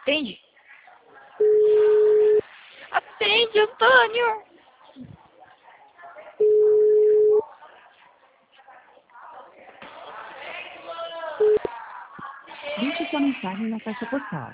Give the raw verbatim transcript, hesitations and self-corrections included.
Atende. Atende, Antônio. Deixe sua mensagem na caixa postal.